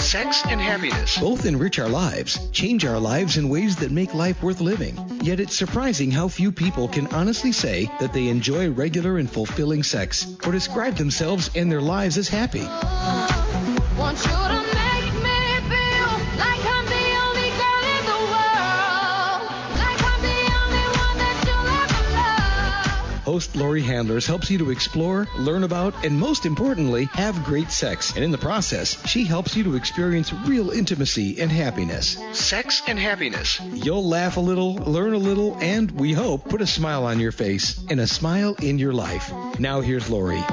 Sex and happiness. Both enrich our lives, change our lives in ways that make life worth living. Yet it's surprising how few people can honestly say that they enjoy regular and fulfilling sex or describe themselves and their lives as happy. Want you to make me feel like I'm the only girl in the world, like I'm the only one that you'll ever love. Host Lori Handlers helps you to explore, learn about, and most importantly, have great sex. And in the process, she helps you to experience real intimacy and happiness. Sex and happiness. You'll laugh a little, learn a little, and we hope put a smile on your face and a smile in your life. Now here's Lori.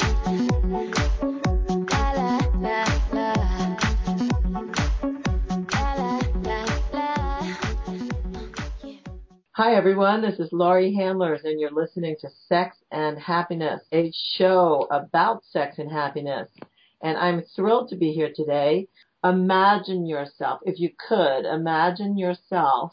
Hi, everyone. This is Lori Handlers, and you're listening to Sex and Happiness, a show about sex and happiness. And I'm thrilled to be here today. Imagine yourself, if you could, imagine yourself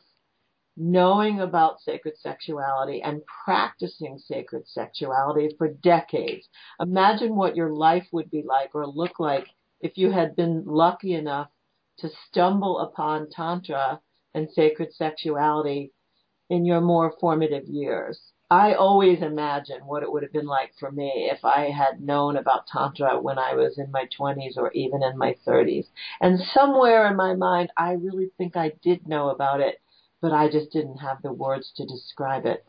knowing about sacred sexuality and practicing sacred sexuality for decades. Imagine what your life would be like or look like if you had been lucky enough to stumble upon Tantra and sacred sexuality in your more formative years. I always imagine what it would have been like for me if I had known about Tantra when I was in my 20s or even in my 30s. And somewhere in my mind, I really think I did know about it, but I just didn't have the words to describe it.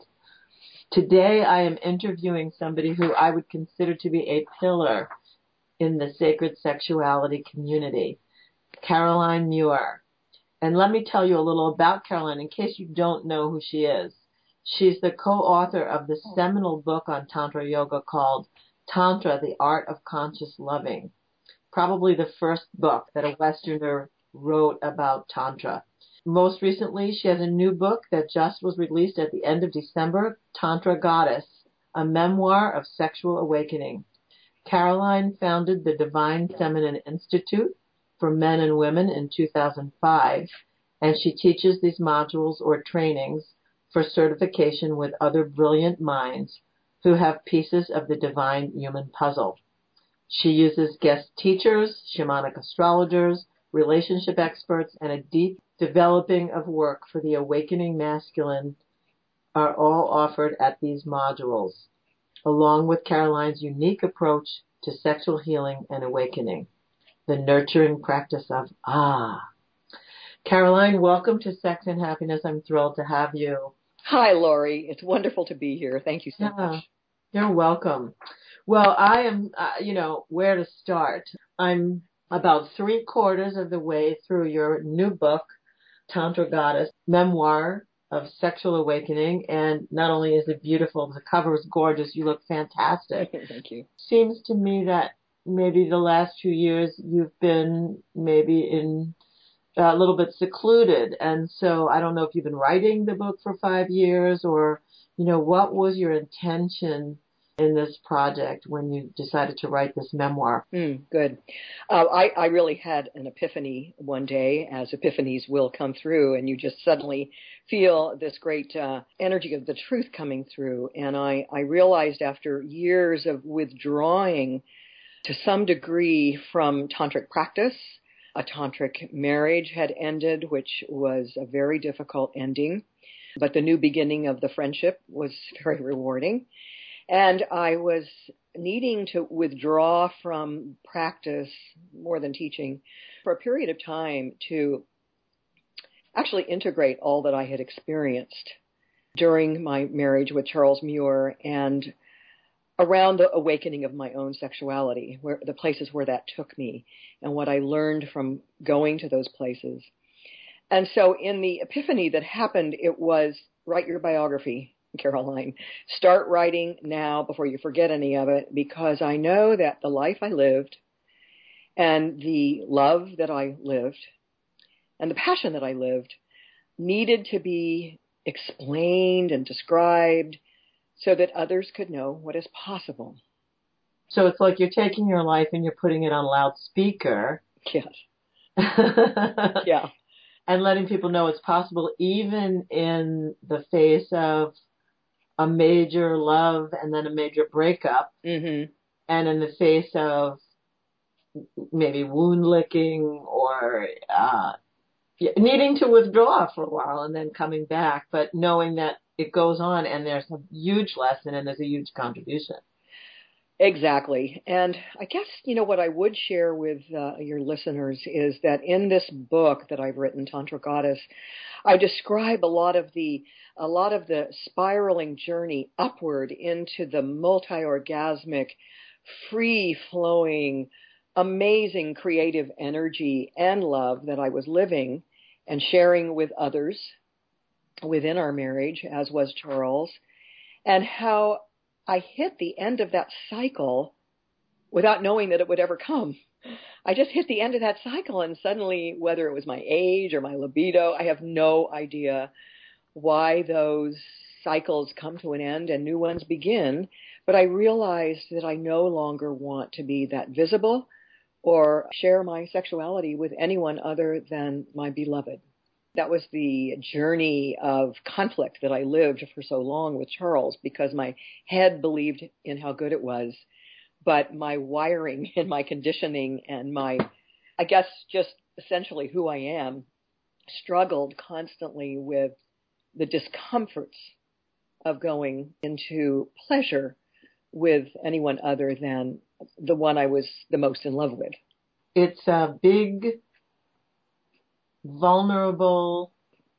Today, I am interviewing somebody who I would consider to be a pillar in the sacred sexuality community, Caroline Muir. And let me tell you a little about Caroline in case you don't know who she is. She's the co-author of the seminal book on Tantra Yoga called Tantra, the Art of Conscious Loving, probably the first book that a Westerner wrote about Tantra. Most recently, she has a new book that just was released at the end of December, Tantra Goddess, a memoir of sexual awakening. Caroline founded the Divine Feminine Institute for men and women in 2005, and she teaches these modules or trainings for certification with other brilliant minds who have pieces of the divine human puzzle. She uses guest teachers, shamanic astrologers, relationship experts, and a deep developing of work for the awakening masculine are all offered at these modules, along with Caroline's unique approach to sexual healing and awakening. The nurturing practice of Caroline, welcome to Sex and Happiness. I'm thrilled to have you. Hi, Lori. It's wonderful to be here. Thank you so much. You're welcome. Well, I am, where to start. I'm about 3/4 of the way through your new book, Tantra Goddess, Memoir of Sexual Awakening. And not only is it beautiful, the cover is gorgeous. You look fantastic. Thank you. Seems to me that maybe the last few years you've been maybe in a little bit secluded. And so I don't know if you've been writing the book for 5 years or, what was your intention in this project when you decided to write this memoir? Good. I really had an epiphany one day, as epiphanies will come through, and you just suddenly feel this great energy of the truth coming through. And I realized after years of withdrawing to some degree from tantric practice, a tantric marriage had ended, which was a very difficult ending, but the new beginning of the friendship was very rewarding. And I was needing to withdraw from practice more than teaching for a period of time to actually integrate all that I had experienced during my marriage with Charles Muir and around the awakening of my own sexuality, where the places where that took me and what I learned from going to those places. And so in the epiphany that happened, it was write your biography, Caroline. Start writing now before you forget any of it, because I know that the life I lived and the love that I lived and the passion that I lived needed to be explained and described so that others could know what is possible. So it's like you're taking your life and you're putting it on loudspeaker. Yes. Yeah. And letting people know it's possible even in the face of a major love and then a major breakup. Mm-hmm. And in the face of, maybe wound licking or needing to withdraw for a while and then coming back, but knowing that it goes on and there's a huge lesson and there's a huge contribution. Exactly. And I guess, what I would share with your listeners is that in this book that I've written, Tantra Goddess, I describe a lot of the spiraling journey upward into the multi-orgasmic, free-flowing, amazing creative energy and love that I was living and sharing with others within our marriage, as was Charles, and how I hit the end of that cycle without knowing that it would ever come. I just hit the end of that cycle, and suddenly, whether it was my age or my libido, I have no idea why those cycles come to an end and new ones begin. But I realized that I no longer want to be that visible or share my sexuality with anyone other than my beloved. That was the journey of conflict that I lived for so long with Charles, because my head believed in how good it was, but my wiring and my conditioning and my, I guess, just essentially who I am, struggled constantly with the discomforts of going into pleasure with anyone other than the one I was the most in love with. It's a big, vulnerable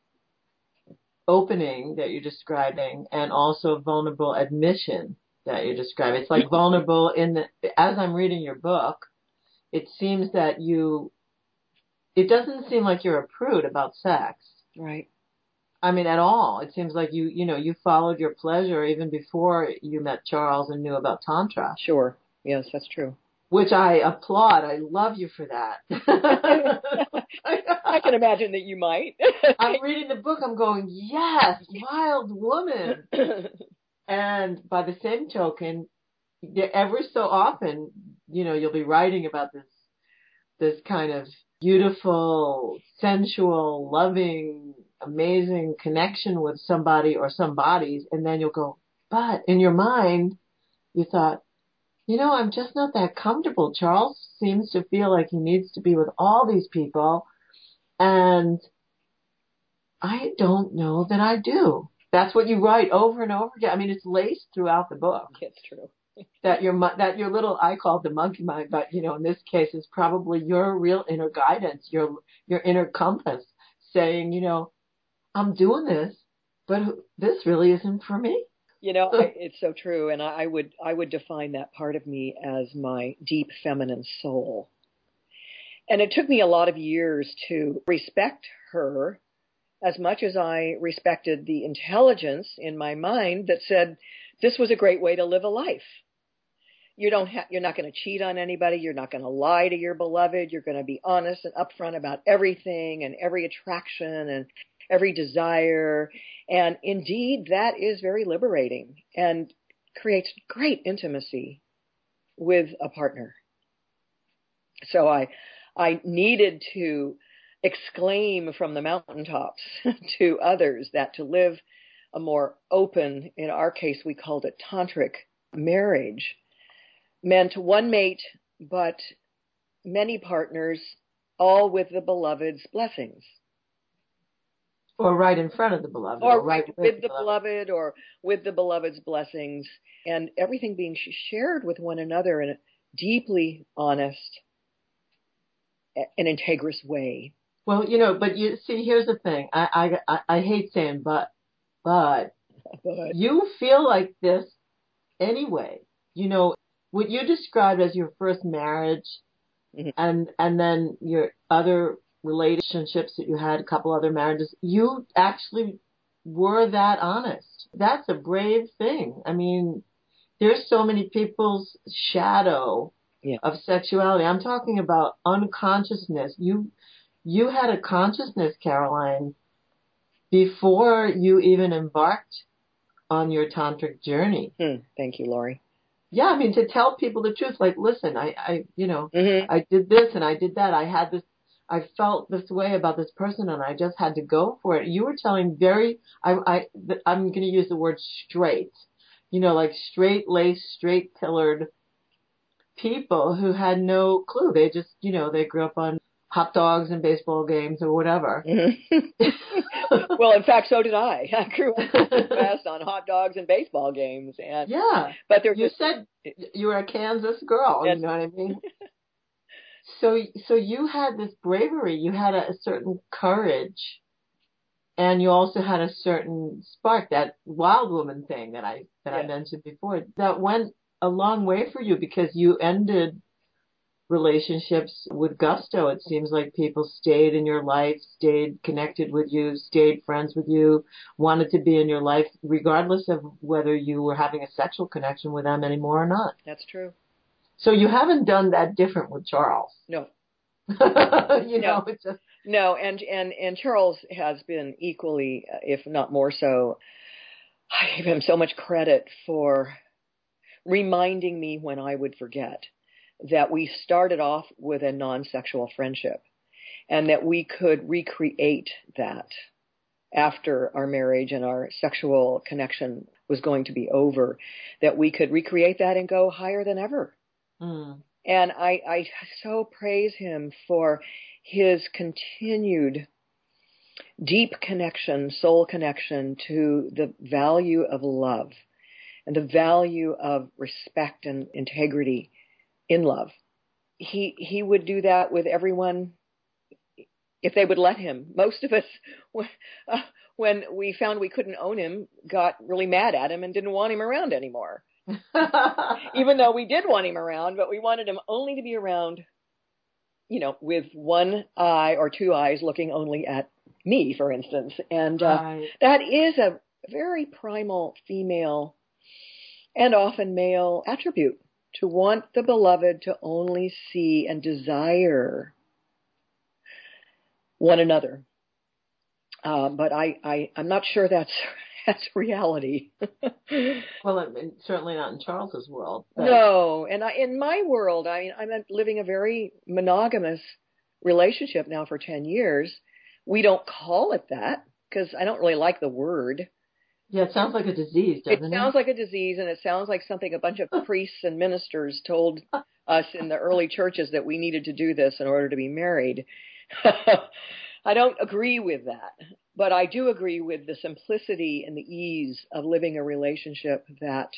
opening that you're describing, and also vulnerable admission that you're describing. It's like vulnerable as I'm reading your book, it seems that it doesn't seem like you're a prude about sex. Right. I mean, at all. It seems like you followed your pleasure even before you met Charles and knew about Tantra. Sure. Yes, that's true. Which I applaud. I love you for that. I can imagine that you might. I'm reading the book. I'm going, yes, wild woman. And by the same token, every so often, you'll be writing about this kind of beautiful, sensual, loving, amazing connection with somebody or some bodies, and then you'll go, but in your mind, you thought, I'm just not that comfortable. Charles seems to feel like he needs to be with all these people, and I don't know that I do. That's what you write over and over again. I mean, it's laced throughout the book. It's true. That your little, I call it the monkey mind, but in this case, it's probably your real inner guidance, your inner compass, saying, I'm doing this, but this really isn't for me. It's so true, and I would define that part of me as my deep feminine soul. And it took me a lot of years to respect her as much as I respected the intelligence in my mind that said this was a great way to live a life. You're not going to cheat on anybody. You're not going to lie to your beloved. You're going to be honest and upfront about everything and every attraction and every desire. And indeed, that is very liberating and creates great intimacy with a partner. So I needed to exclaim from the mountaintops to others that to live a more open, in our case, we called it tantric marriage, meant one mate, but many partners, all with the beloved's blessings. Or right in front of the beloved. Or right with the beloved, or with the beloved's blessings, and everything being shared with one another in a deeply honest and integrous way. Well, but you see, here's the thing. I hate saying but you feel like this anyway. What you described as your first marriage, mm-hmm. and then your other relationships that you had, a couple other marriages, you actually were that honest. That's a brave thing. I mean, there's so many people's shadow of sexuality. I'm talking about unconsciousness. You had a consciousness, Caroline, before you even embarked on your tantric journey. Thank you, Laurie. Yeah, I mean, to tell people the truth, like, listen, I mm-hmm. I did this and I did that. I felt this way about this person and I just had to go for it. You were telling I'm going to use the word straight, like straight-laced, straight-pillared people who had no clue. They just, they grew up on hot dogs and baseball games or whatever. Well, in fact, so did I. I grew up in the West on hot dogs and baseball games. And yeah. But you said you were a Kansas girl, Yes. you know what I mean? So you had this bravery, you had a certain courage, and you also had a certain spark, that wild woman thing that I mentioned before, that went a long way for you, because you ended relationships with gusto. It seems like people stayed in your life, stayed connected with you, stayed friends with you, wanted to be in your life regardless of whether you were having a sexual connection with them anymore or not. That's true. So you haven't done that different with Charles. No. It's just... No, and Charles has been equally, if not more so. I give him so much credit for reminding me when I would forget that we started off with a non-sexual friendship, and that we could recreate that after our marriage and our sexual connection was going to be over, that we could recreate that and go higher than ever. Mm. And I so praise him for his continued deep connection, soul connection to the value of love and the value of respect and integrity in love. He would do that with everyone if they would let him. Most of us, when we found we couldn't own him, got really mad at him and didn't want him around anymore. Even though we did want him around, but we wanted him only to be around, with one eye or two eyes looking only at me, for instance. And that is a very primal female and often male attribute, to want the beloved to only see and desire one another. But I'm not sure that's reality. Well, certainly not in Charles's world. But... No, and in my world, I'm living a very monogamous relationship now for 10 years. We don't call it that because I don't really like the word. Yeah, it sounds like a disease, doesn't it? It sounds like a disease, and it sounds like something a bunch of priests and ministers told us in the early churches that we needed to do this in order to be married. I don't agree with that, but I do agree with the simplicity and the ease of living a relationship that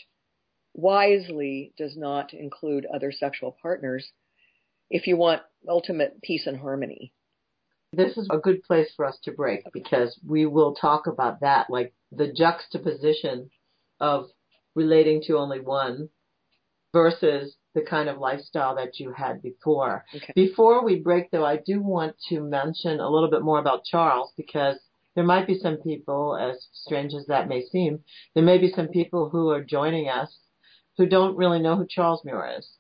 wisely does not include other sexual partners if you want ultimate peace and harmony. This is a good place for us to break, because we will talk about that, like the juxtaposition of relating to only one versus the kind of lifestyle that you had before. Okay. Before we break, though, I do want to mention a little bit more about Charles, because there might be some people, as strange as that may seem, there may be some people who are joining us who don't really know who Charles Muir is.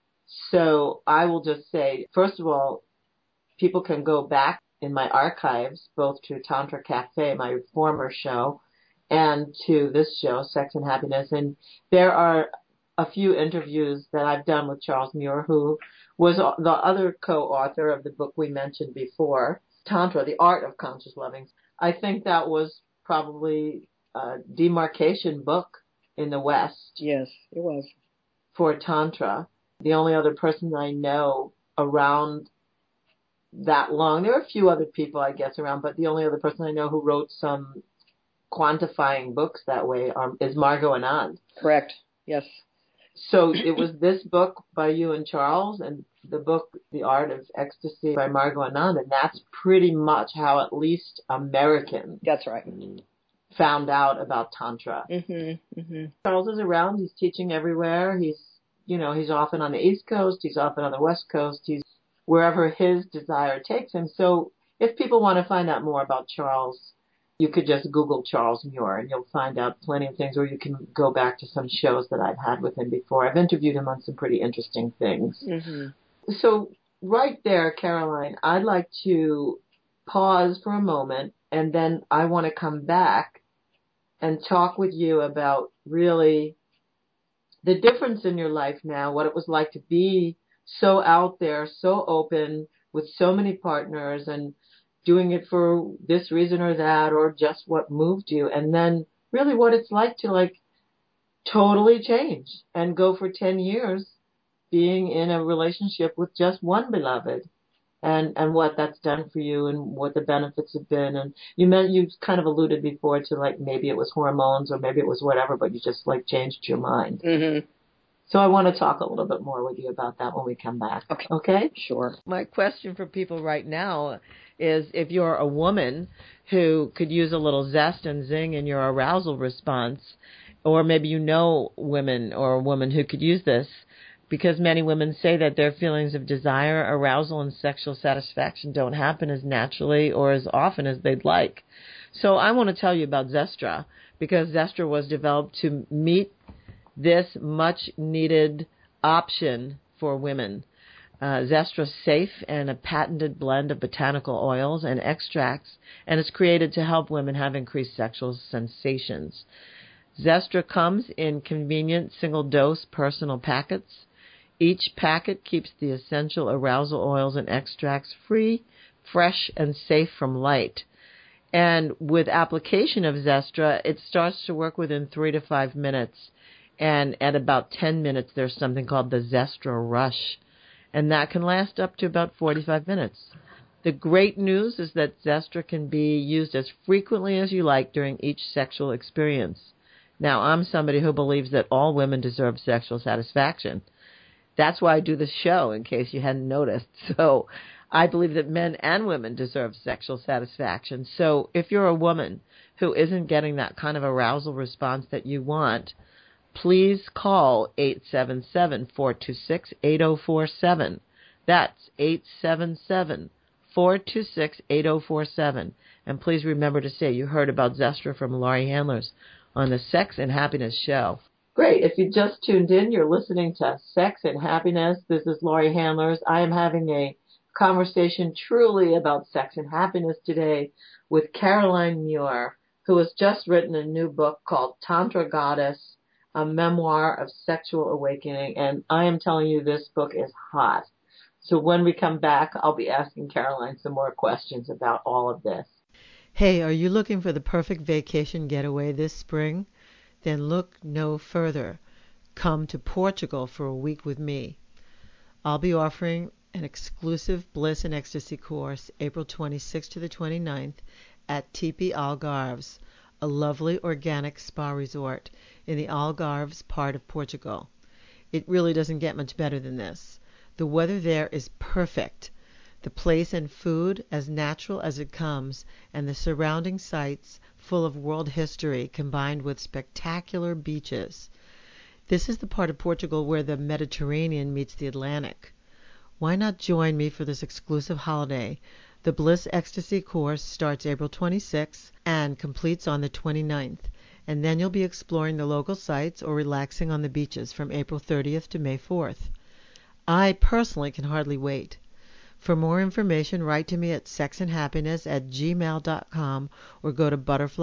So I will just say, first of all, people can go back in my archives, both to Tantra Cafe, my former show, and to this show, Sex and Happiness. And there are a few interviews that I've done with Charles Muir, who was the other co-author of the book we mentioned before, Tantra, The Art of Conscious Loving. I think that was probably a demarcation book in the West. Yes, it was. For Tantra. The only other person I know around that long, there are a few other people, I guess, around, but the only other person I know who wrote some quantifying books that way is Margot Anand. Correct, yes. So it was this book by you and Charles, and the book, The Art of Ecstasy by Margot Anand, and that's pretty much how at least Americans That's right. found out about Tantra. Mm-hmm, mm-hmm. Charles is around, he's teaching everywhere, he's often on the East Coast, he's often on the West Coast, he's wherever his desire takes him. So if people want to find out more about Charles, you could just Google Charles Muir and you'll find out plenty of things, or you can go back to some shows that I've had with him before. I've interviewed him on some pretty interesting things. Mm-hmm. So right there, Caroline, I'd like to pause for a moment, and then I want to come back and talk with you about really the difference in your life now, what it was like to be so out there, so open, with so many partners, and doing it for this reason or that, or just what moved you, and then really what it's like to totally change and go for 10 years being in a relationship with just one beloved, and what that's done for you and what the benefits have been. And you kind of alluded before to like maybe it was hormones or maybe it was whatever, but you just like changed your mind. Mm-hmm. So I want to talk a little bit more with you about that when we come back. Okay? Sure. My question for people right now is if you're a woman who could use a little zest and zing in your arousal response, or maybe you know women or a woman who could use this, because many women say that their feelings of desire, arousal, and sexual satisfaction don't happen as naturally or as often as they'd like. So I want to tell you about Zestra, because Zestra was developed to meet this much-needed option for women. Zestra's safe and a patented blend of botanical oils and extracts, and it's created to help women have increased sexual sensations. Zestra comes in convenient single-dose personal packets. Each packet keeps the essential arousal oils and extracts free, fresh, and safe from light. And with application of Zestra, it starts to work within 3 to 5 minutes. And at about 10 minutes, there's something called the Zestra Rush. And that can last up to about 45 minutes. The great news is that Zestra can be used as frequently as you like during each sexual experience. Now, I'm somebody who believes that all women deserve sexual satisfaction. That's why I do this show, in case you hadn't noticed. So I believe that men and women deserve sexual satisfaction. So if you're a woman who isn't getting that kind of arousal response that you want, please call 877-426-8047. That's 877-426-8047. And please remember to say you heard about Zestra from Laurie Handlers on the Sex and Happiness Show. Great. If you just tuned in, you're listening to Sex and Happiness. This is Laurie Handlers. I am having a conversation truly about sex and happiness today with Caroline Muir, who has just written a new book called Tantra Goddess, a memoir of sexual awakening. And I am telling you, this book is hot. So when we come back, I'll be asking Caroline some more questions about all of this. Hey, are you looking for the perfect vacation getaway this spring? Then look no further. Come to Portugal for a week with me. I'll be offering an exclusive Bliss and Ecstasy course April 26th to the 29th at Tipi Algarves, a lovely organic spa resort in the Algarves part of Portugal. It really doesn't get much better than this. The weather there is perfect. The place and food as natural as it comes, and the surrounding sights full of world history combined with spectacular beaches. This is the part of Portugal where the Mediterranean meets the Atlantic. Why not join me for this exclusive holiday? The Bliss Ecstasy course starts April 26th and completes on the 29th, and then you'll be exploring the local sites or relaxing on the beaches from April 30th to May 4th. I personally can hardly wait. For more information, write to me at sexandhappiness@gmail.com or go to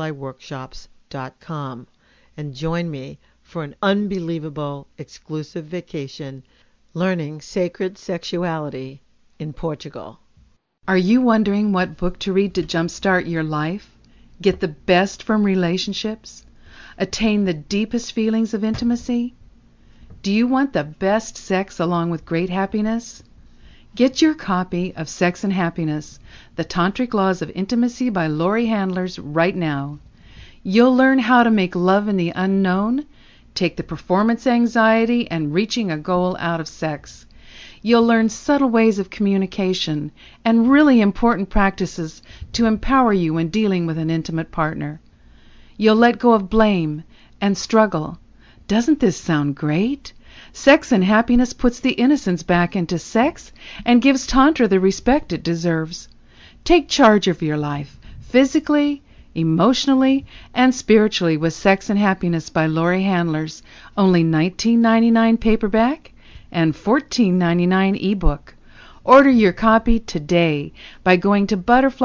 butterflyworkshops.com and join me for an unbelievable exclusive vacation learning sacred sexuality in Portugal. Are you wondering what book to read to jumpstart your life? Get the best from relationships? Attain the deepest feelings of intimacy? Do you want the best sex along with great happiness? Get your copy of Sex and Happiness, The Tantric Laws of Intimacy by Laurie Handlers right now. You'll learn how to make love in the unknown, take the performance anxiety and reaching a goal out of sex. You'll learn subtle ways of communication and really important practices to empower you in dealing with an intimate partner. You'll let go of blame and struggle. Doesn't this sound great? Sex and Happiness puts the innocence back into sex and gives Tantra the respect it deserves. Take charge of your life, physically, emotionally, and spiritually with Sex and Happiness by Laurie Handlers, only $19.99 paperback and $14.99 ebook. Order your copy today by going to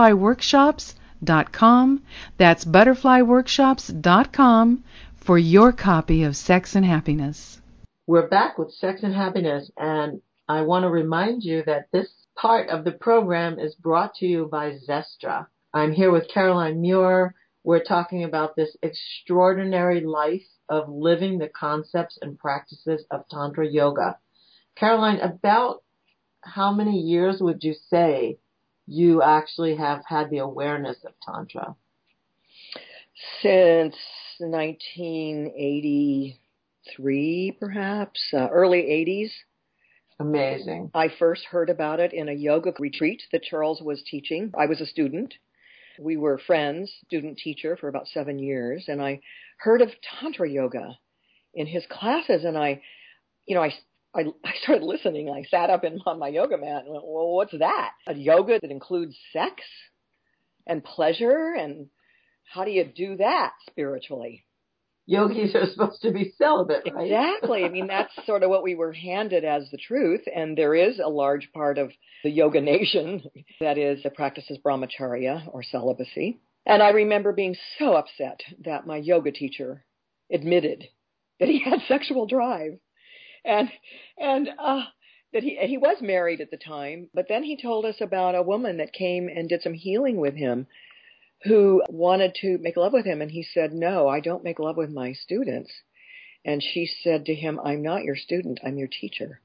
butterflyworkshops.com. That's butterflyworkshops.com for your copy of Sex and Happiness. We're back with Sex and Happiness, and I want to remind you that this part of the program is brought to you by Zestra. I'm here with Caroline Muir. We're talking about this extraordinary life of living the concepts and practices of Tantra Yoga. Caroline, about how many years would you say you actually have had the awareness of Tantra? Since 1983, perhaps, early 80s. Amazing. I first heard about it in a yoga retreat that Charles was teaching. I was a student. We were friends, student teacher for about 7 years, and I heard of Tantra yoga in his classes, and I started listening. I sat up on my yoga mat and went, well, what's that? A yoga that includes sex and pleasure, and how do you do that spiritually? Yogis are supposed to be celibate, right? Exactly. I mean, that's sort of what we were handed as the truth. And there is a large part of the yoga nation that practices brahmacharya or celibacy. And I remember being so upset that my yoga teacher admitted that he had sexual drive and that he was married at the time. But then he told us about a woman that came and did some healing with him who wanted to make love with him. And he said, no, I don't make love with my students. And she said to him, I'm not your student, I'm your teacher.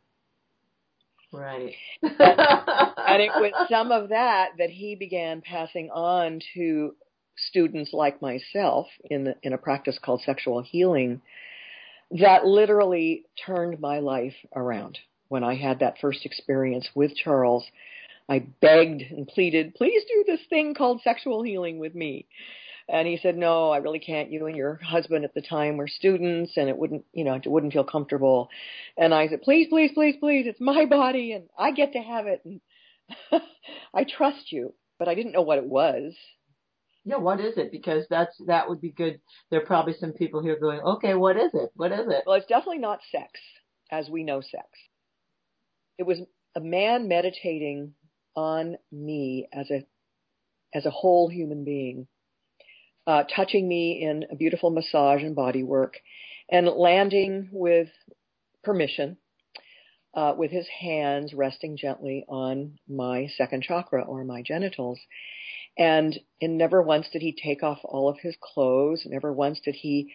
Right. And it was some of that he began passing on to students like myself in a practice called sexual healing that literally turned my life around. When I had that first experience with Charles, I begged and pleaded, please do this thing called sexual healing with me. And he said, no, I really can't. You and your husband at the time were students, and it wouldn't feel comfortable. And I said, please, please, please, please, it's my body, and I get to have it. And I trust you. But I didn't know what it was. Yeah, what is it? Because that would be good. There are probably some people here going, okay, what is it? What is it? Well, it's definitely not sex, as we know sex. It was a man meditating on me as a whole human being, touching me in a beautiful massage and body work, and landing with permission, with his hands resting gently on my second chakra or my genitals. And never once did he take off all of his clothes. Never once was he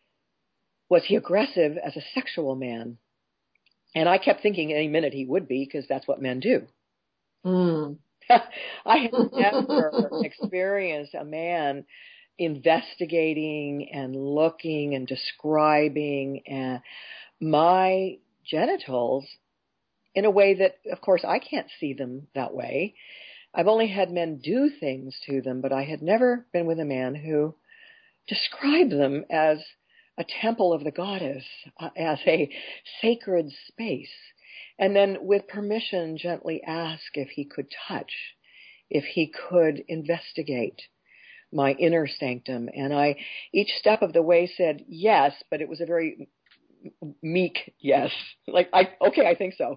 aggressive as a sexual man. And I kept thinking any minute he would be, because that's what men do. Mm. I had never experienced a man investigating and looking and describing my genitals in a way that, of course, I can't see them that way. I've only had men do things to them, but I had never been with a man who described them as a temple of the goddess, as a sacred space. And then with permission, gently ask if he could touch, if he could investigate my inner sanctum. And I, each step of the way, said yes, but it was a very meek yes. Like, I think so.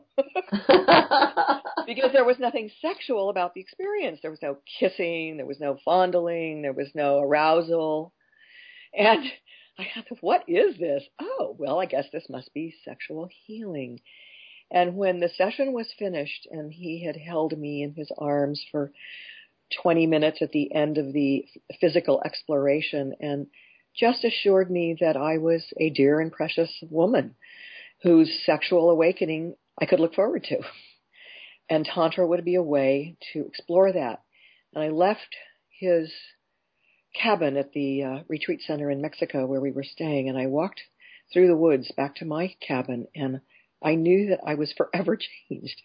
Because there was nothing sexual about the experience. There was no kissing, there was no fondling, there was no arousal. And I thought, what is this? Oh, well, I guess this must be sexual healing. And when the session was finished and he had held me in his arms for 20 minutes at the end of the physical exploration and just assured me that I was a dear and precious woman whose sexual awakening I could look forward to. And Tantra would be a way to explore that. And I left his cabin at the retreat center in Mexico where we were staying, and I walked through the woods back to my cabin, and I knew that I was forever changed.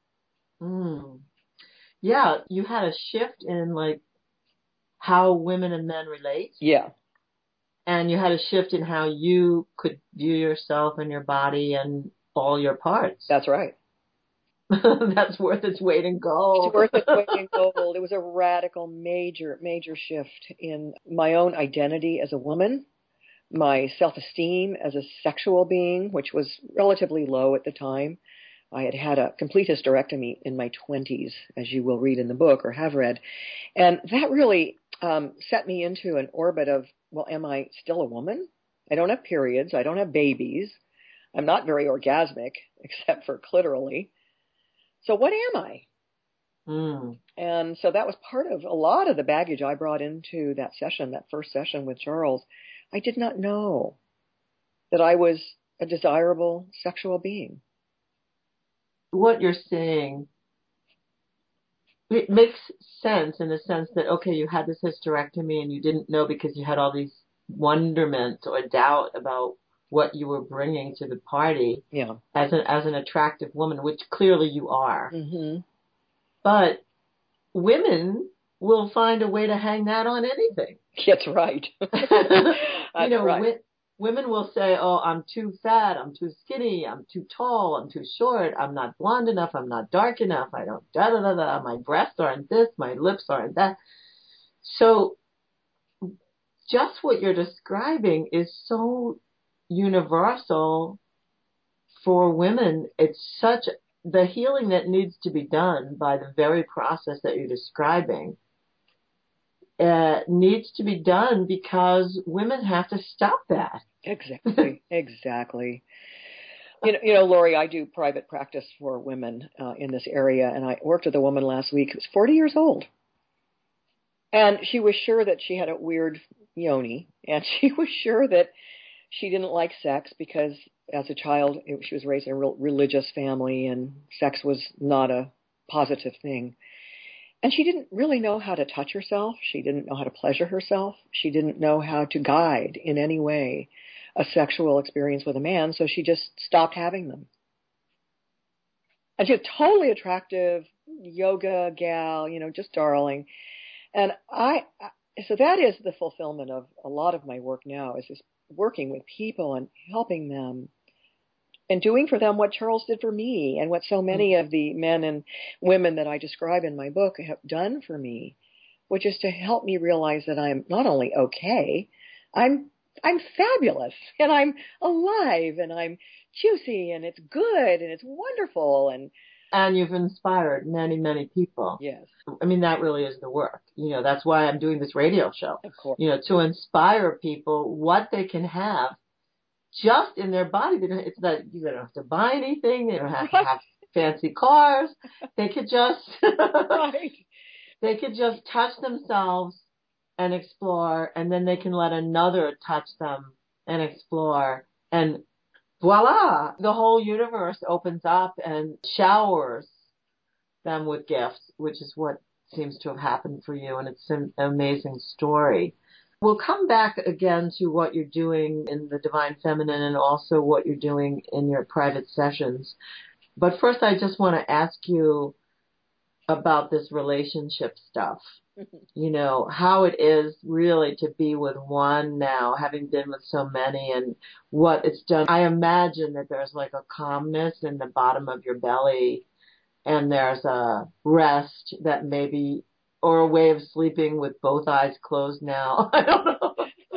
Mm. Yeah, you had a shift in like how women and men relate. Yeah. And you had a shift in how you could view yourself and your body and all your parts. That's right. That's worth its weight in gold. It's worth its weight in gold. It was a radical, major, major shift in my own identity as a woman, my self-esteem as a sexual being, which was relatively low at the time. I had had a complete hysterectomy in my 20s, as you will read in the book or have read. And that really set me into an orbit of, well, am I still a woman? I don't have periods. I don't have babies. I'm not very orgasmic, except for clitorally. So what am I? Mm. And so that was part of a lot of the baggage I brought into that session, that first session with Charles. I did not know that I was a desirable sexual being. what you're saying, it makes sense in the sense that, okay, you had this hysterectomy and you didn't know because you had all these wonderment or doubt about what you were bringing to the party Yeah. as an attractive woman, which clearly you are. Mm-hmm. But women will find a way to hang that on anything. That's right. That's right. Women will say, oh, I'm too fat, I'm too skinny, I'm too tall, I'm too short, I'm not blonde enough, I'm not dark enough, I don't da-da-da-da, my breasts aren't this, my lips aren't that. So just what you're describing is so universal for women. It's such the healing that needs to be done by the very process that you're describing needs to be done because women have to stop that. Exactly. Exactly. You know, Lori, I do private practice for women in this area, and I worked with a woman last week who was 40 years old. And she was sure that she had a weird yoni, and she was sure that she didn't like sex because as a child she was raised in a real religious family and sex was not a positive thing. And she didn't really know how to touch herself. She didn't know how to pleasure herself. She didn't know how to guide in any way a sexual experience with a man, so she just stopped having them. And she's a totally attractive yoga gal, you know, just darling. And so that is the fulfillment of a lot of my work now, is just working with people and helping them and doing for them what Charles did for me and what so many of the men and women that I describe in my book have done for me, which is to help me realize that I'm not only okay, I'm fabulous and I'm alive and I'm juicy and it's good and it's wonderful. And you've inspired many, many people. Yes. I mean, that really is the work. You know, that's why I'm doing this radio show. Of course. You know, to inspire people what they can have just in their body. It's that you don't have to buy anything. They don't have to have fancy cars. They could just, Right. They could just touch themselves and explore, and then they can let another touch them and explore, and voila, the whole universe opens up and showers them with gifts, which is what seems to have happened for you, and it's an amazing story. We'll come back again to what you're doing in the Divine Feminine and also what you're doing in your private sessions. But first, I just want to ask you about this relationship stuff. You know, how it is really to be with one now, having been with so many, and what it's done. I imagine that there's like a calmness in the bottom of your belly, and there's a rest that maybe, or a way of sleeping with both eyes closed now. I don't know.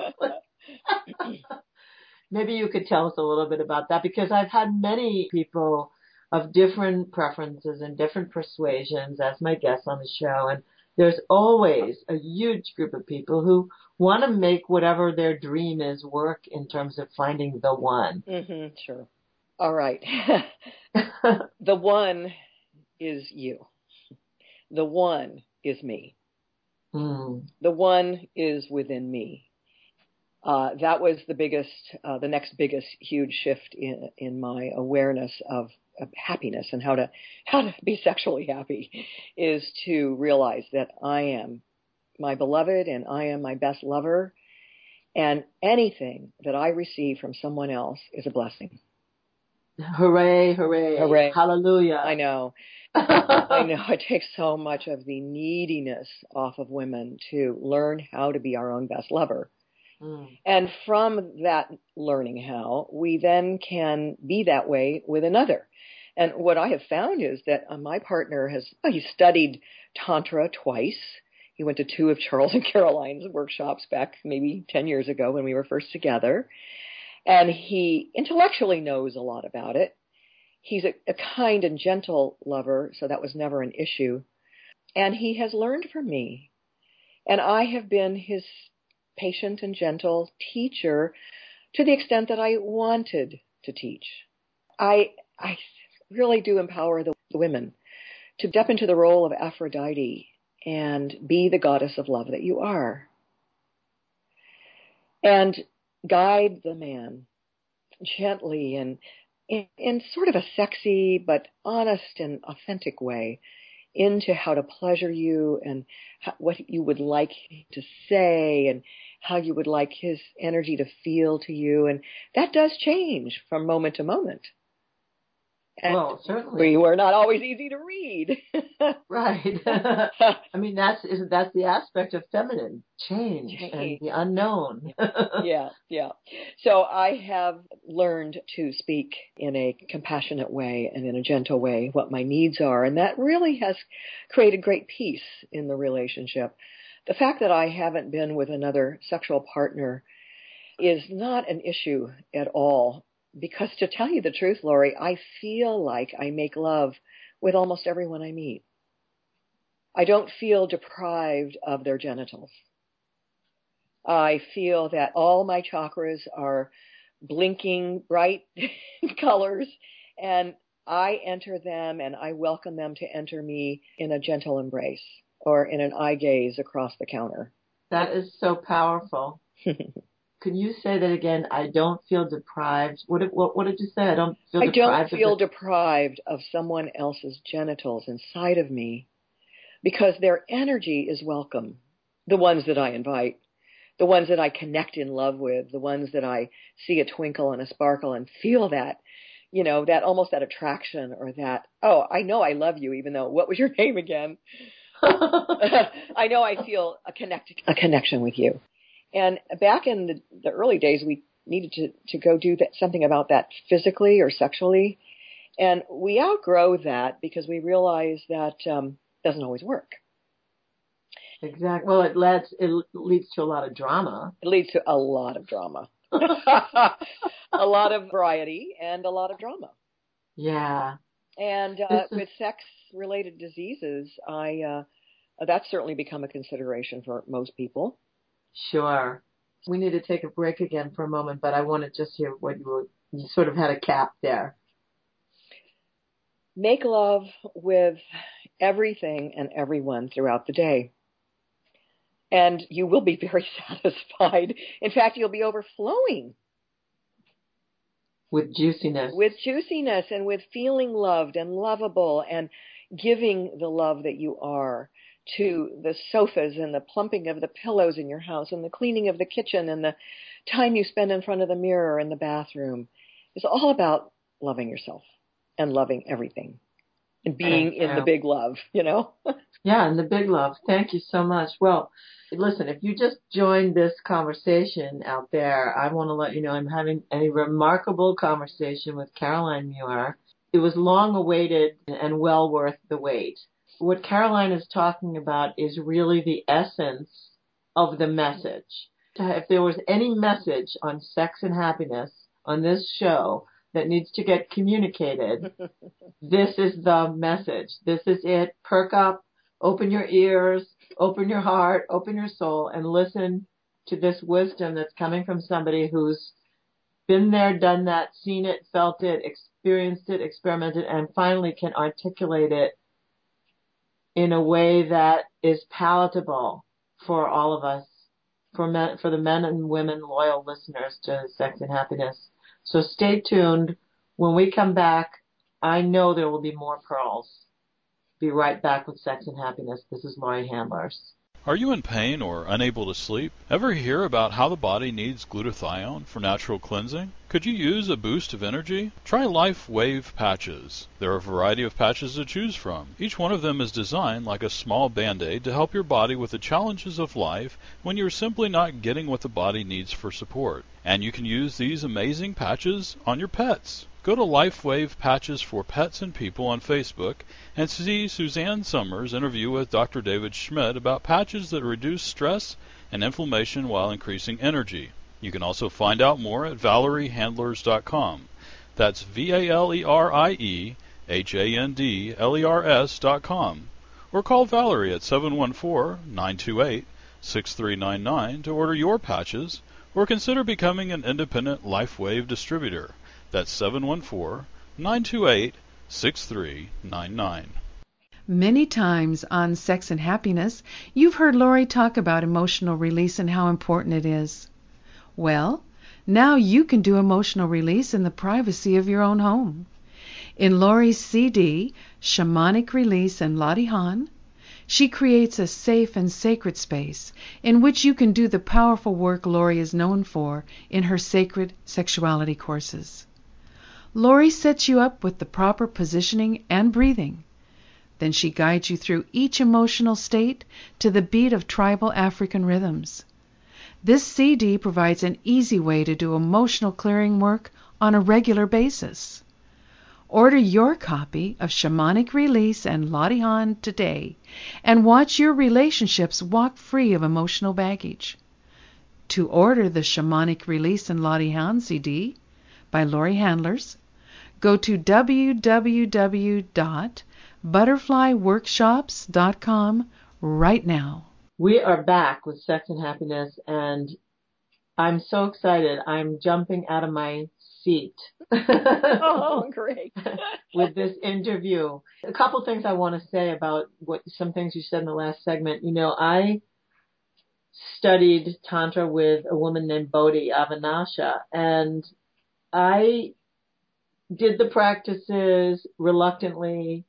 Maybe you could tell us a little bit about that, because I've had many people of different preferences and different persuasions as my guests on the show, and there's always a huge group of people who want to make whatever their dream is work in terms of finding the one. Mm-hmm, sure. All right. The one is you. The one is me. Mm. The one is within me. That was the next biggest huge shift in my awareness of happiness and how to be sexually happy, is to realize that I am my beloved and I am my best lover, and anything that I receive from someone else is a blessing. Hooray, hooray, Hooray. Hallelujah. I know. I know. It takes so much of the neediness off of women to learn how to be our own best lover. Mm. And from that learning how, we then can be that way with another. And what I have found is that my partner he studied Tantra twice. He went to 2 of Charles and Caroline's workshops back maybe 10 years ago when we were first together. And he intellectually knows a lot about it. He's a kind and gentle lover, so that was never an issue. And he has learned from me. And I have been his patient and gentle teacher to the extent that I wanted to teach. I really do empower the women to step into the role of Aphrodite and be the goddess of love that you are. And guide the man gently and in sort of a sexy but honest and authentic way into how to pleasure you and what you would like to say and how you would like his energy to feel to you. And that does change from moment to moment. And Well, certainly. we were not always easy to read. Right. I mean, that's the aspect of feminine change and the unknown. Yeah. So I have learned to speak in a compassionate way and in a gentle way what my needs are, and that really has created great peace in the relationship. The fact that I haven't been with another sexual partner is not an issue at all, because to tell you the truth, Lori, I feel like I make love with almost everyone I meet. I don't feel deprived of their genitals. I feel that all my chakras are blinking bright colors, and I enter them and I welcome them to enter me in a gentle embrace or in an eye gaze across the counter. That is so powerful. Can you say that again? I don't feel deprived. What did you say? I don't feel deprived. I don't feel deprived of someone else's genitals inside of me, because their energy is welcome. The ones that I invite, the ones that I connect in love with, the ones that I see a twinkle and a sparkle and feel that, that almost that attraction, or that, oh, I know I love you, even though, what was your name again? I know I feel a connection with you. And back in the early days, we needed to go do something about that physically or sexually. And we outgrow that because we realize that doesn't always work. Exactly. Well, it leads to a lot of drama. It leads to a lot of drama. A lot of variety and a lot of drama. Yeah. And with sex-related diseases, that's certainly become a consideration for most people. Sure. We need to take a break again for a moment, but I want to just hear what you sort of had a cap there. Make love with everything and everyone throughout the day, and you will be very satisfied. In fact, you'll be overflowing. With juiciness. With juiciness and with feeling loved and lovable and giving the love that you are to the sofas and the plumping of the pillows in your house and the cleaning of the kitchen and the time you spend in front of the mirror in the bathroom. It's all about loving yourself and loving everything and being in the big love, Yeah, in the big love. Thank you so much. Well, listen, if you just joined this conversation out there, I want to let you know I'm having a remarkable conversation with Caroline Muir. It was long awaited and well worth the wait. What Caroline is talking about is really the essence of the message. If there was any message on sex and happiness on this show that needs to get communicated, this is the message. This is it. Perk up, open your ears, open your heart, open your soul, and listen to this wisdom that's coming from somebody who's been there, done that, seen it, felt it, experienced it, experimented, and finally can articulate it in a way that is palatable for all of us, for the men and women loyal listeners to Sex and Happiness. So stay tuned. When we come back, I know there will be more pearls. Be right back with Sex and Happiness. This is Lori Handlers. Are you in pain or unable to sleep? Ever hear about how the body needs glutathione for natural cleansing? Could you use a boost of energy? Try Life Wave patches. There are a variety of patches to choose from. Each one of them is designed like a small band-aid to help your body with the challenges of life when you're simply not getting what the body needs for support. And you can use these amazing patches on your pets. Go to LifeWave Patches for Pets and People on Facebook and see Suzanne Summers' interview with Dr. David Schmidt about patches that reduce stress and inflammation while increasing energy. You can also find out more at ValerieHandlers.com. That's ValerieHandlers.com. Or call Valerie at 714-928-6399 to order your patches, or consider becoming an independent LifeWave distributor. That's 714-928-6399. Many times on Sex and Happiness, you've heard Lori talk about emotional release and how important it is. Well, Now you can do emotional release in the privacy of your own home. In Lori's CD, Shamanic Release and Latihan, she creates a safe and sacred space in which you can do the powerful work Lori is known for in her sacred sexuality courses. Lori sets you up with the proper positioning and breathing. Then she guides you through each emotional state to the beat of tribal African rhythms. This CD provides an easy way to do emotional clearing work on a regular basis. Order your copy of Shamanic Release and Latihan today and watch your relationships walk free of emotional baggage. To order the Shamanic Release and Latihan CD by Lori Handlers, go to www.butterflyworkshops.com right now. We are back with Sex and Happiness, and I'm so excited. I'm jumping out of my seat. Oh, great. With this interview. A couple things I want to say about some things you said in the last segment. You know, I studied Tantra with a woman named Bodhi Avanasha, and I did the practices reluctantly.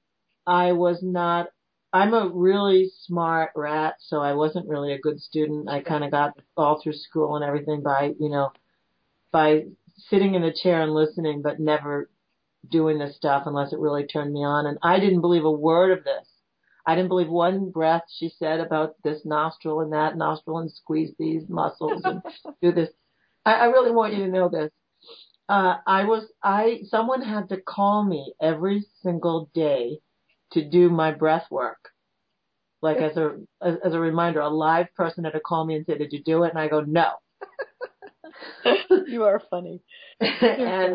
I'm a really smart rat, so I wasn't really a good student. I kind of got all through school and everything by sitting in a chair and listening, but never doing this stuff unless it really turned me on. And I didn't believe a word of this. I didn't believe one breath she said about this nostril and that nostril and squeeze these muscles and do this. I really want you to know this. Someone had to call me every single day to do my breath work. Like as a reminder, a live person had to call me and say, "Did you do it?" And I go, "No." You are funny. And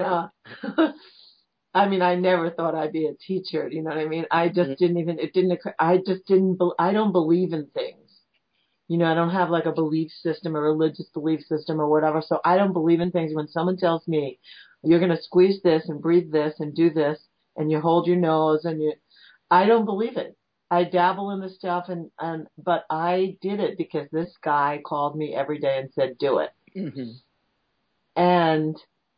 I mean, I never thought I'd be a teacher. You know what I mean? I just I don't believe in things. You know, I don't have like a belief system, a religious belief system or whatever. So I don't believe in things. When someone tells me you're going to squeeze this and breathe this and do this and you hold your nose I don't believe it. I dabble in the stuff but I did it because this guy called me every day and said, "Do it." Mm-hmm. And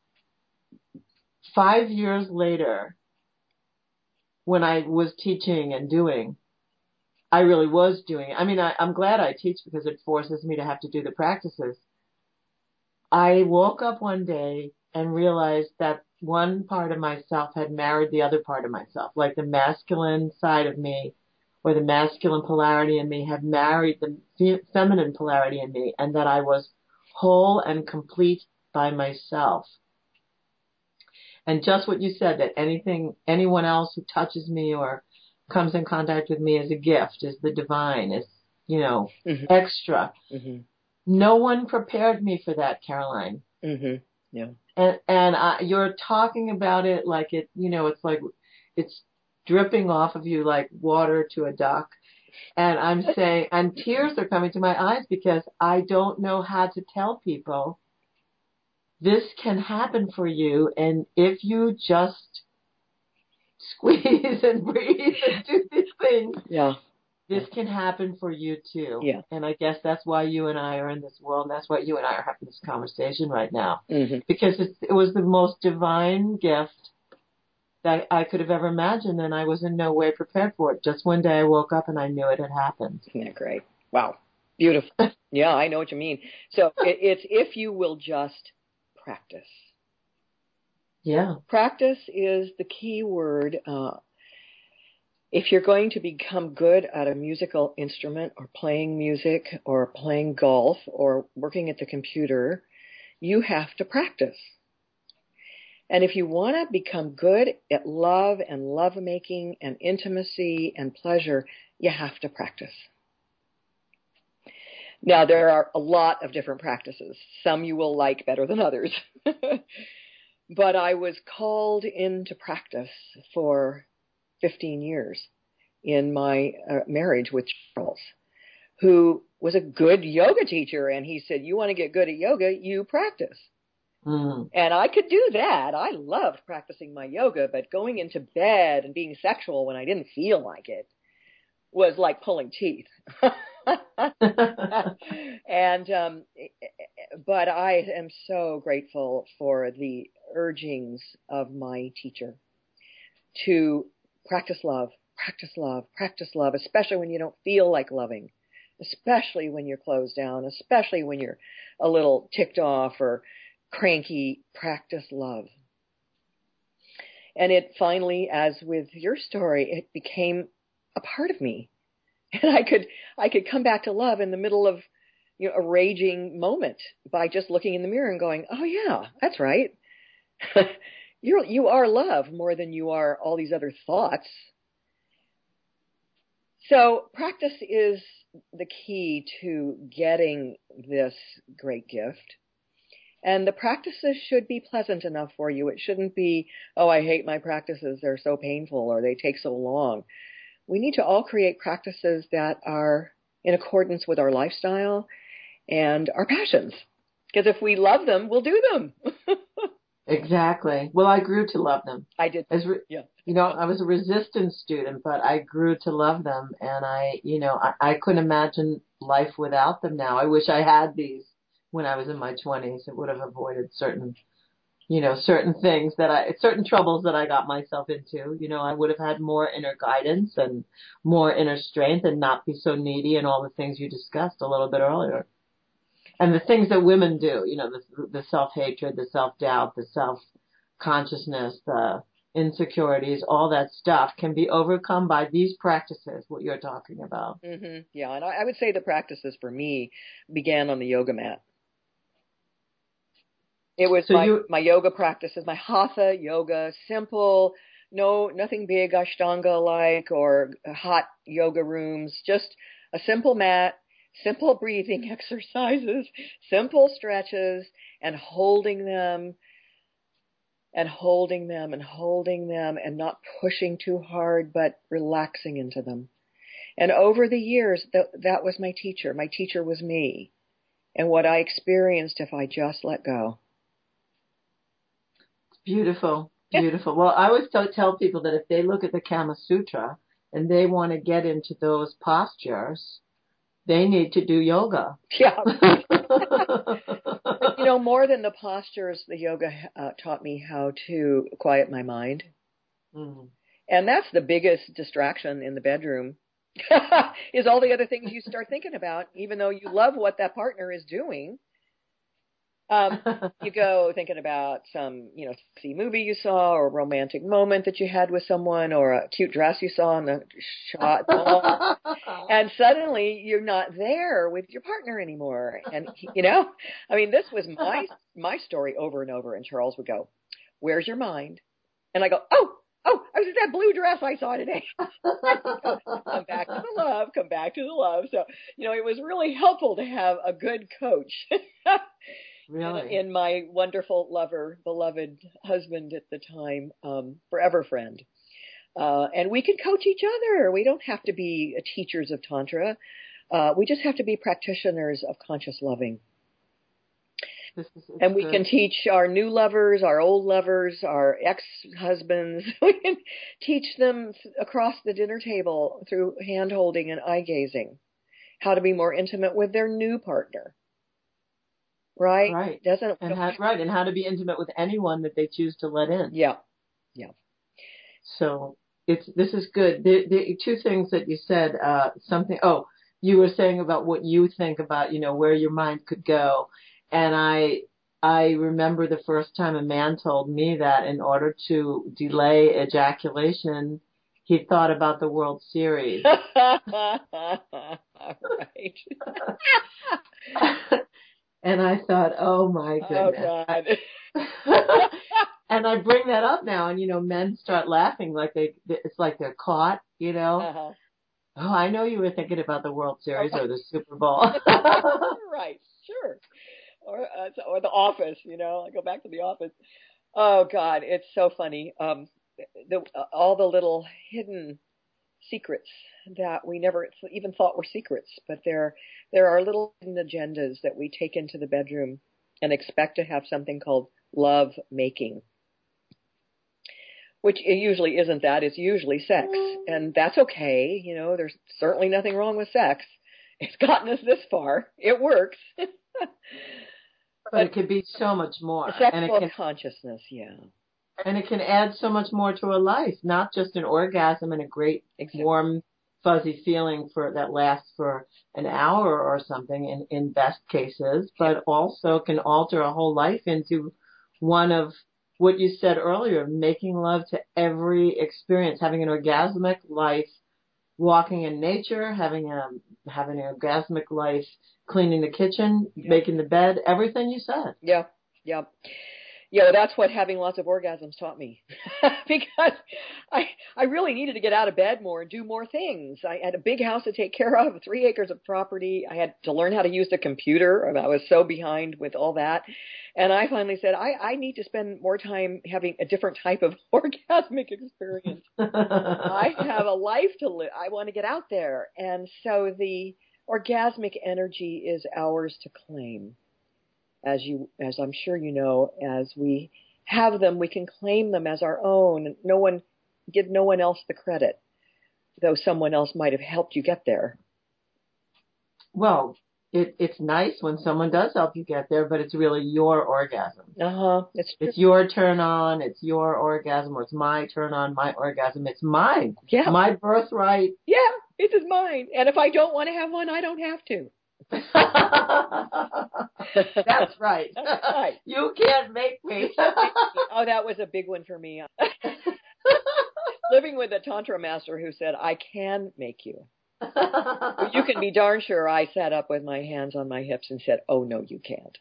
5 years later, when I was teaching and doing, I really was doing. I mean, I'm glad I teach because it forces me to have to do the practices. I woke up one day and realized that one part of myself had married the other part of myself, like the masculine side of me or the masculine polarity in me had married the feminine polarity in me, and that I was whole and complete by myself. And just what you said, that anyone else who touches me or comes in contact with me is a gift, is the divine, is, mm-hmm. extra. Mm-hmm. No one prepared me for that, Caroline. Mm-hmm. Yeah. And you're talking about it like it, it's like it's dripping off of you like water to a duck. And I'm saying, and tears are coming to my eyes because I don't know how to tell people this can happen for you. And if you just squeeze and breathe and do these things, yeah, this can happen for you too. Yeah. And I guess that's why you and I are in this world, and that's why you and I are having this conversation right now. Mm-hmm. Because it was the most divine gift that I could have ever imagined, and I was in no way prepared for it. Just one day I woke up and I knew it had happened. Isn't that great? Wow. Beautiful. Yeah, I know what you mean. So it's if you will just practice. Yeah. Practice is the key word. If you're going to become good at a musical instrument or playing music or playing golf or working at the computer, you have to practice. And if you want to become good at love and lovemaking and intimacy and pleasure, you have to practice. Now, there are a lot of different practices. Some you will like better than others. But I was called into practice for 15 years in my marriage with Charles, who was a good yoga teacher. And he said, "You want to get good at yoga, you practice." Mm-hmm. And I could do that. I loved practicing my yoga, but going into bed and being sexual when I didn't feel like it was like pulling teeth. And But I am so grateful for the urgings of my teacher to practice love, practice love, practice love, especially when you don't feel like loving, especially when you're closed down, especially when you're a little ticked off or cranky. Practice love. And it finally, as with your story, it became a part of me. And I could come back to love in the middle of, a raging moment by just looking in the mirror and going, oh yeah, that's right. You are love more than you are all these other thoughts. So practice is the key to getting this great gift. And the practices should be pleasant enough for you. It shouldn't be, oh, I hate my practices. They're so painful or they take so long. We need to all create practices that are in accordance with our lifestyle and our passions. Because if we love them, we'll do them. Exactly. Well, I grew to love them. I did. Yeah. I was a resistance student, but I grew to love them. And I couldn't imagine life without them now. I wish I had these when I was in my 20s. It would have avoided certain things certain troubles that I got myself into. I would have had more inner guidance and more inner strength and not be so needy and all the things you discussed a little bit earlier. And the things that women do, the self-hatred, the self-doubt, the self-consciousness, the insecurities, all that stuff can be overcome by these practices, what you're talking about. Mm-hmm. Yeah, and I would say the practices for me began on the yoga mat. It was my yoga practices, my hatha yoga, simple, nothing big Ashtanga-like or hot yoga rooms, just a simple mat, simple breathing exercises, simple stretches, and holding them and holding them and holding them and not pushing too hard, but relaxing into them. And over the years, that was my teacher. My teacher was me and what I experienced if I just let go. Beautiful, beautiful. Well, I always tell people that if they look at the Kama Sutra and they want to get into those postures, they need to do yoga. Yeah. More than the postures, the yoga taught me how to quiet my mind. Mm-hmm. And that's the biggest distraction in the bedroom is all the other things you start thinking about, even though you love what that partner is doing. You go thinking about some, sexy movie you saw or a romantic moment that you had with someone or a cute dress you saw in the shot. And suddenly you're not there with your partner anymore. And, this was my story over and over. And Charles would go, where's your mind? And I go, oh, I was in that blue dress I saw today. Come back to the love, come back to the love. So, it was really helpful to have a good coach. Really? In my wonderful lover, beloved husband at the time, forever friend. And we can coach each other. We don't have to be teachers of Tantra. We just have to be practitioners of conscious loving. And we can teach our new lovers, our old lovers, our ex-husbands. We can teach them across the dinner table through hand-holding and eye-gazing how to be more intimate with their new partner. Right. And how to be intimate with anyone that they choose to let in. Yeah. So this is good. The two things that you said, you were saying about what you think about, where your mind could go. And I remember the first time a man told me that in order to delay ejaculation, he thought about the World Series. Right. And I thought, oh my goodness. Oh God. And I bring that up now, and men start laughing like it's like they're caught, Uh-huh. Oh, I know you were thinking about the World Series or the Super Bowl. Right, sure. Or the Office, I go back to the Office. Oh God, it's so funny. All the little hidden secrets that we never even thought were secrets, but there are little hidden agendas that we take into the bedroom and expect to have something called love making, which it usually isn't that. It's usually sex, and that's okay. There's certainly nothing wrong with sex. It's gotten us this far. It works. But it could be so much more. Sexual consciousness, yeah. And it can add so much more to a life, not just an orgasm and a great warm, fuzzy feeling that lasts for an hour or something in best cases, but also can alter a whole life into one of what you said earlier, making love to every experience, having an orgasmic life, walking in nature, having an orgasmic life, cleaning the kitchen, making the bed, everything you said. Yeah, yeah. Yeah, that's what having lots of orgasms taught me because I really needed to get out of bed more and do more things. I had a big house to take care of, 3 acres of property. I had to learn how to use the computer. I was so behind with all that. And I finally said, I need to spend more time having a different type of orgasmic experience. I have a life to live. I want to get out there. And so the orgasmic energy is ours to claim. As I'm sure you know, as we have them, we can claim them as our own. Give no one else the credit, though someone else might have helped you get there. Well, it's nice when someone does help you get there, but it's really your orgasm. It's your turn on, it's your orgasm, or it's my turn on, my orgasm. It's mine. Yeah. My birthright. Yeah, it is mine. And if I don't want to have one, I don't have to. That's right. That's right. You can't make me. Oh, that was a big one for me. Living with a Tantra master who said, I can make you. But you can be darn sure I sat up with my hands on my hips and said, oh, no, you can't.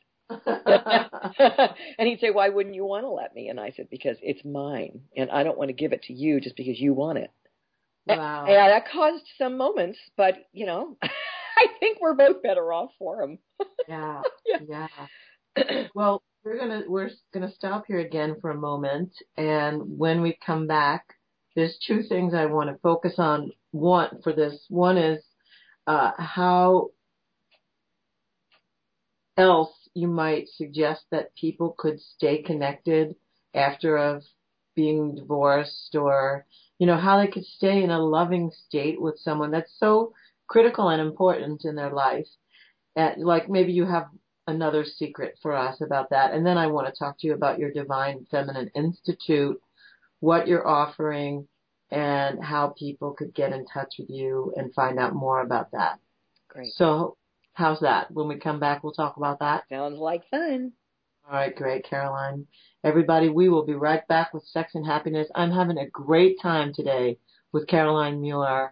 And he'd say, why wouldn't you want to let me? And I said, because it's mine, and I don't want to give it to you just because you want it. Wow. Yeah, that caused some moments, but, I think we're both better off for him. Yeah. Well, we're gonna stop here again for a moment, and when we come back, there's 2 things I want to focus on. One is how else you might suggest that people could stay connected after being divorced, or how they could stay in a loving state with someone that's so critical and important in their life. And like maybe you have another secret for us about that. And then I want to talk to you about your Divine Feminine Institute, what you're offering, and how people could get in touch with you and find out more about that. Great. So how's that? When we come back, we'll talk about that. Sounds like fun. All right, great, Caroline. Everybody, we will be right back with Sex and Happiness. I'm having a great time today with Caroline Mueller.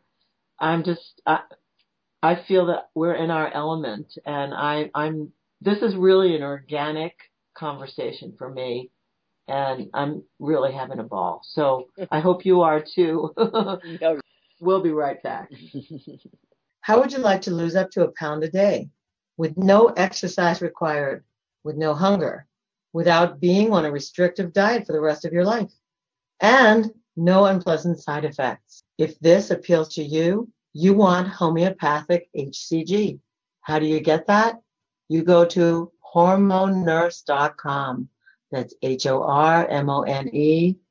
I feel that we're in our element, and this is really an organic conversation for me, and I'm really having a ball. So I hope you are too. We'll be right back. How would you like to lose up to a pound a day with no exercise required, with no hunger, without being on a restrictive diet for the rest of your life, and no unpleasant side effects? If this appeals to you, you want homeopathic HCG. How do you get that? You go to hormonenurse.com. That's HORMONE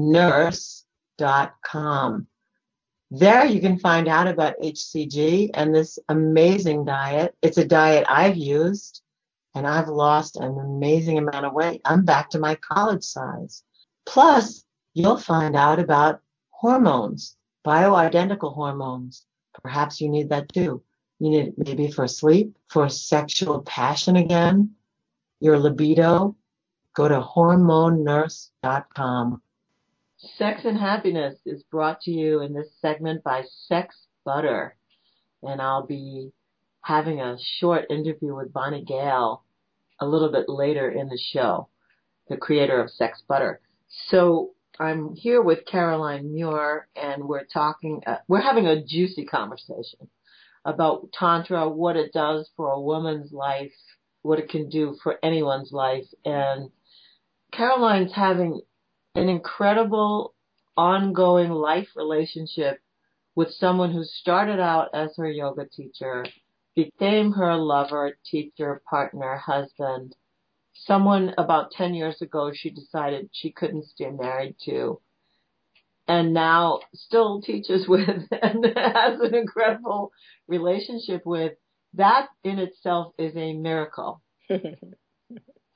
nurse.com. There you can find out about HCG and this amazing diet. It's a diet I've used, and I've lost an amazing amount of weight. I'm back to my college size. Plus, you'll find out about hormones, bioidentical hormones. Perhaps you need that too. You need it maybe for sleep, for sexual passion again, your libido. Go to hormonenurse.com. Sex and Happiness is brought to you in this segment by Sex Butter. And I'll be having a short interview with Bonnie Gale a little bit later in the show, the creator of Sex Butter. So I'm here with Caroline Muir, and we're having a juicy conversation about Tantra, what it does for a woman's life, what it can do for anyone's life. And Caroline's having an incredible ongoing life relationship with someone who started out as her yoga teacher, became her lover, teacher, partner, husband. Someone about 10 years ago she decided she couldn't stay married to, and now still teaches with and has an incredible relationship with. That in itself is a miracle.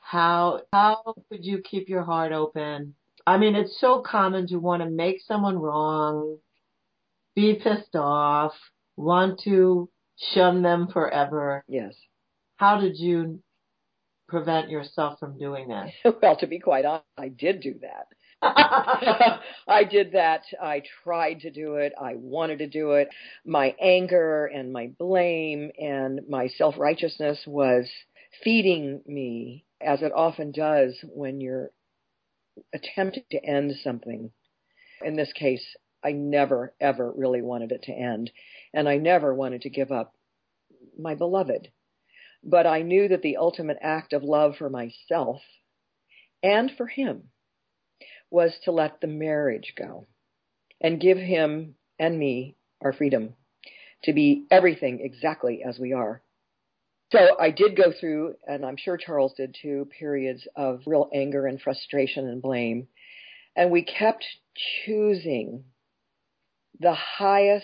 How could you keep your heart open? I mean, it's so common to want to make someone wrong, be pissed off, want to shun them forever. Yes. How did you prevent yourself from doing that? Well, to be quite honest, I did do that. I did that. I tried to do it. I wanted to do it. My anger and my blame and my self-righteousness was feeding me, as it often does when you're attempting to end something. In this case, I never, ever really wanted it to end, and I never wanted to give up my beloved. But I knew that the ultimate act of love for myself and for him was to let the marriage go and give him and me our freedom to be everything exactly as we are. So I did go through, and I'm sure Charles did too, periods of real anger and frustration and blame. And we kept choosing the highest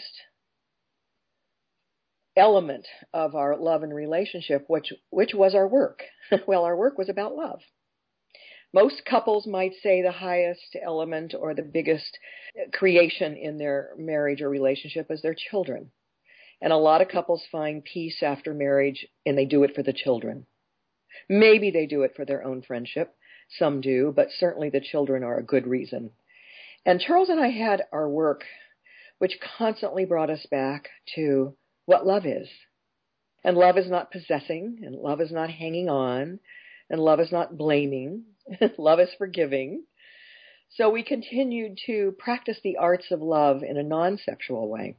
element of our love and relationship, which was our work. Well, our work was about love. Most couples might say the highest element or the biggest creation in their marriage or relationship is their children. And a lot of couples find peace after marriage, and they do it for the children. Maybe they do it for their own friendship. Some do, but certainly the children are a good reason. And Charles and I had our work, which constantly brought us back to what love is. And love is not possessing, and love is not hanging on, and love is not blaming. Love is forgiving. So we continued to practice the arts of love in a non-sexual way.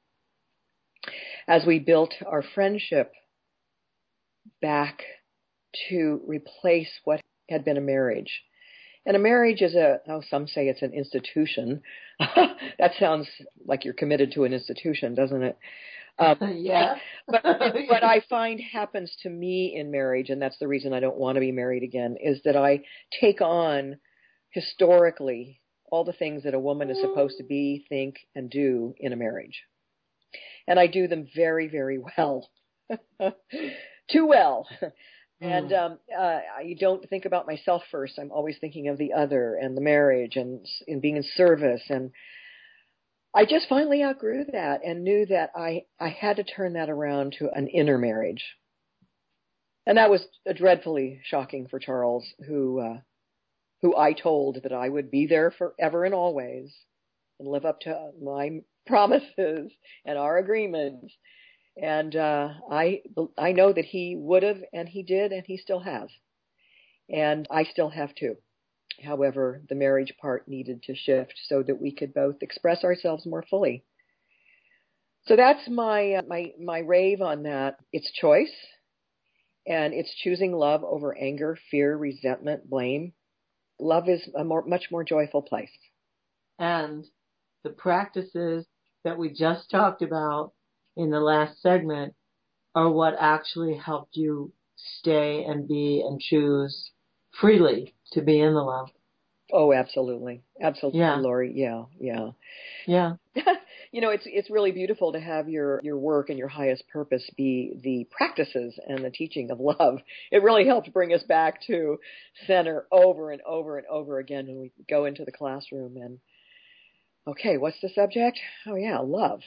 As we built our friendship back to replace what had been a marriage. And a marriage is some say it's an institution. That sounds like you're committed to an institution, doesn't it? Yeah. But what I find happens to me in marriage, and that's the reason I don't want to be married again, is that I take on historically all the things that a woman is supposed to be, think, and do in a marriage. And I do them very, very well. Too well. And I don't think about myself first. I'm always thinking of the other and the marriage and in being in service. And I just finally outgrew that and knew that I had to turn that around to an inner marriage. And that was dreadfully shocking for Charles, who I told that I would be there forever and always and live up to my promises and our agreements. And I know that he would have, and he did, and he still has. And I still have too. However, the marriage part needed to shift so that we could both express ourselves more fully. So that's my rave on that. It's choice, and it's choosing love over anger, fear, resentment, blame. Love is a much more joyful place. And the practices that we just talked about in the last segment are what actually helped you stay and be and choose freely to be in the love. Oh, absolutely. Absolutely, Yeah. Lori. Yeah. Yeah. You know, it's really beautiful to have your work and your highest purpose be the practices and the teaching of love. It really helped bring us back to center over and over and over again when we go into the classroom and, okay, what's the subject? Oh, yeah, love.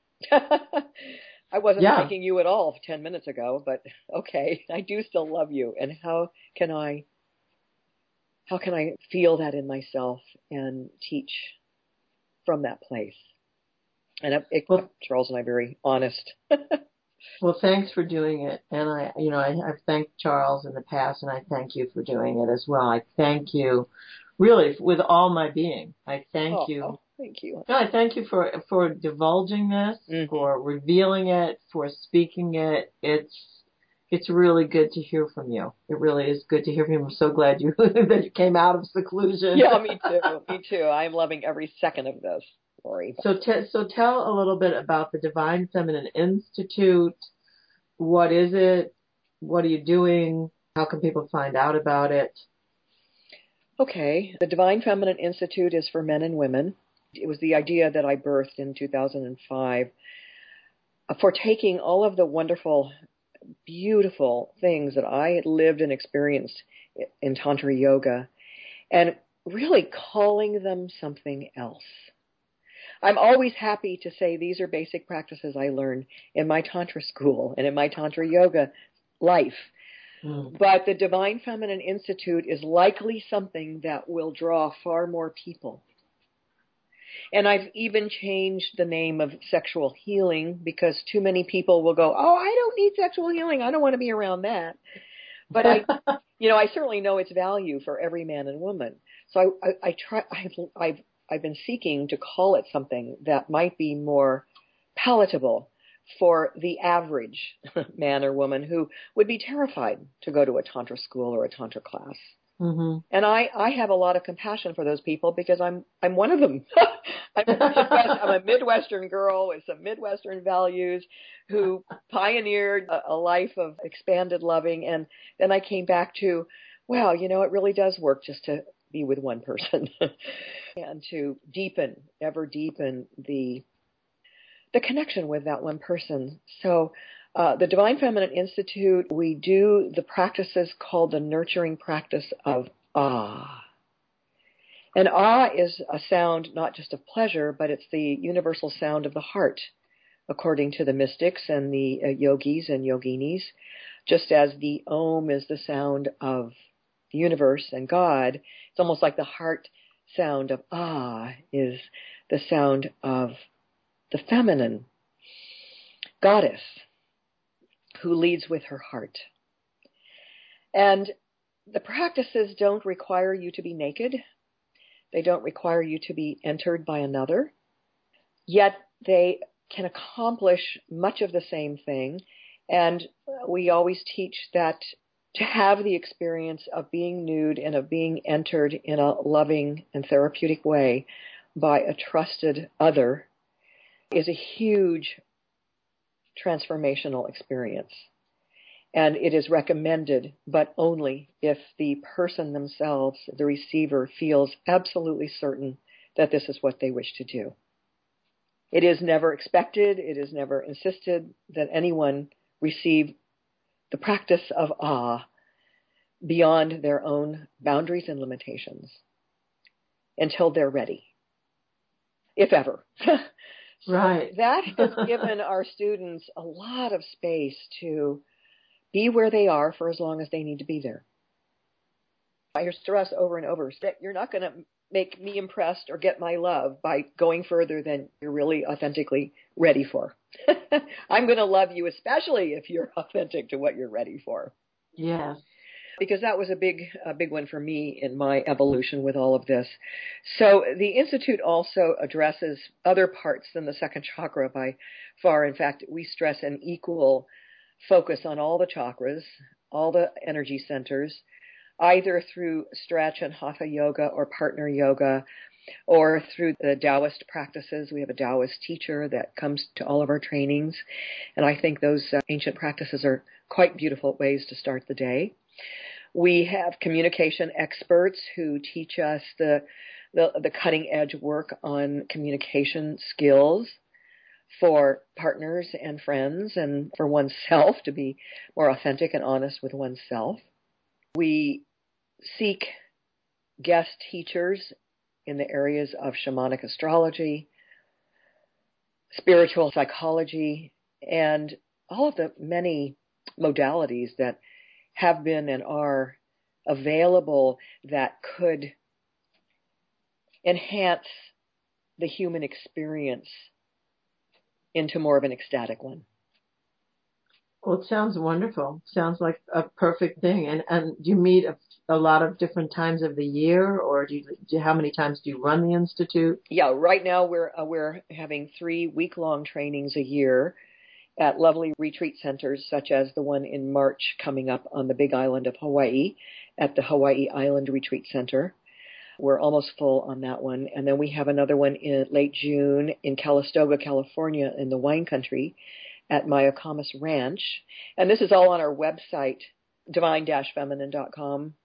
I wasn't liking you at all 10 minutes ago, but okay, I do still love you. And how can I feel that in myself and teach from that place? And Charles and I are very honest. Well, thanks for doing it. And I've thanked Charles in the past, and I thank you for doing it as well. I thank you really with all my being. I thank you. Oh, thank you. No, I thank you for divulging this, for revealing it, for speaking it. It's really good to hear from you. It really is good to hear from you. I'm so glad that you came out of seclusion. Yeah, me too. Me too. I'm loving every second of this, Lori. So tell a little bit about the Divine Feminine Institute. What is it? What are you doing? How can people find out about it? Okay. The Divine Feminine Institute is for men and women. It was the idea that I birthed in 2005 for taking all of the wonderful beautiful things that I had lived and experienced in Tantra Yoga, and really calling them something else. I'm always happy to say these are basic practices I learned in my Tantra school and in my Tantra Yoga life. But the Divine Feminine Institute is likely something that will draw far more people. And I've even changed the name of sexual healing because too many people will go, oh, I don't need sexual healing. I don't want to be around that. But I certainly know its value for every man and woman. So I've been seeking to call it something that might be more palatable for the average man or woman who would be terrified to go to a Tantra school or a Tantra class. Mm-hmm. And I have a lot of compassion for those people because I'm one of them. I'm a Midwestern girl with some Midwestern values who pioneered a life of expanded loving. And then I came back to, wow, it really does work just to be with one person and to ever deepen the connection with that one person. So the Divine Feminine Institute, we do the practices called the nurturing practice of Ah. And Ah is a sound not just of pleasure, but it's the universal sound of the heart, according to the mystics and the yogis and yoginis, just as the Om is the sound of the universe and God. It's almost like the heart sound of Ah is the sound of the feminine goddess who leads with her heart. And the practices don't require you to be naked. They don't require you to be entered by another. Yet they can accomplish much of the same thing. And we always teach that to have the experience of being nude and of being entered in a loving and therapeutic way by a trusted other is a huge transformational experience. And it is recommended, but only if the person themselves, the receiver, feels absolutely certain that this is what they wish to do. It is never expected, it is never insisted that anyone receive the practice of Ah beyond their own boundaries and limitations until they're ready, if ever. Right. So that has given our students a lot of space to be where they are for as long as they need to be there. I hear stress over and over that you're not going to make me impressed or get my love by going further than you're really authentically ready for. I'm going to love you especially if you're authentic to what you're ready for. Yes. Because that was a big one for me in my evolution with all of this. So the Institute also addresses other parts than the second chakra by far. In fact, we stress an equal focus on all the chakras, all the energy centers, either through stretch and hatha yoga or partner yoga, or through the Taoist practices. We have a Taoist teacher that comes to all of our trainings, and I think those ancient practices are quite beautiful ways to start the day. We have communication experts who teach us the cutting edge work on communication skills for partners and friends and for oneself to be more authentic and honest with oneself. We seek guest teachers in the areas of shamanic astrology, spiritual psychology, and all of the many modalities that have been and are available that could enhance the human experience into more of an ecstatic one. Well, it sounds wonderful. Sounds like a perfect thing. And do you meet a lot of different times of the year, or how many times do you run the Institute? Yeah, right now we're having 3 week-long trainings a year at lovely retreat centers, such as the one in March coming up on the Big Island of Hawaii at the Hawaii Island Retreat Center. We're almost full on that one. And then we have another one in late June in Calistoga, California, in the wine country at Mayacamas Ranch. And this is all on our website, divine-feminine.com.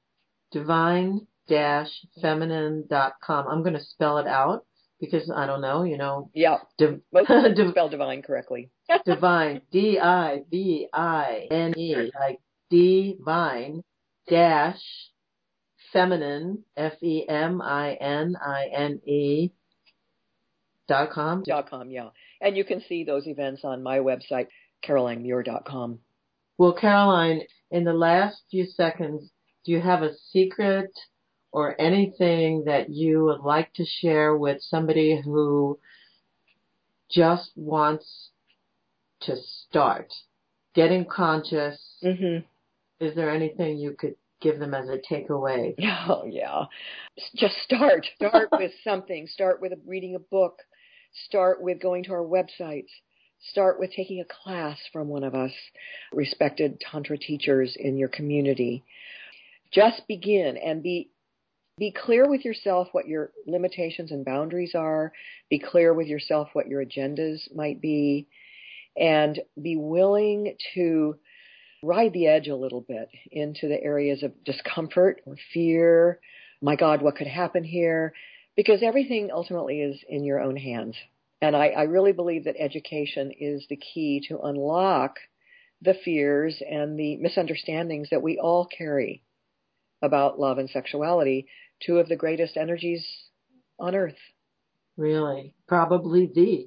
Divine-feminine.com. I'm going to spell it out because I don't know, Yeah, most spell divine correctly. Divine, D-I-V-I-N-E, like divine dash feminine, F-E-M-I-N-I-N-E .com. .com, yeah. And you can see those events on my website, CarolineMuir.com. Well, Caroline, in the last few seconds, do you have a secret or anything that you would like to share with somebody who just wants to start getting conscious? Mm-hmm. Is there anything you could give them as a takeaway? Oh, yeah. Just start. Start with something. Start with reading a book. Start with going to our websites. Start with taking a class from one of us respected Tantra teachers in your community. Just begin and be clear with yourself what your limitations and boundaries are. Be clear with yourself what your agendas might be. And be willing to ride the edge a little bit into the areas of discomfort or fear. My God, what could happen here? Because everything ultimately is in your own hands. And I really believe that education is the key to unlock the fears and the misunderstandings that we all carry about love and sexuality, two of the greatest energies on earth. Really? Probably the.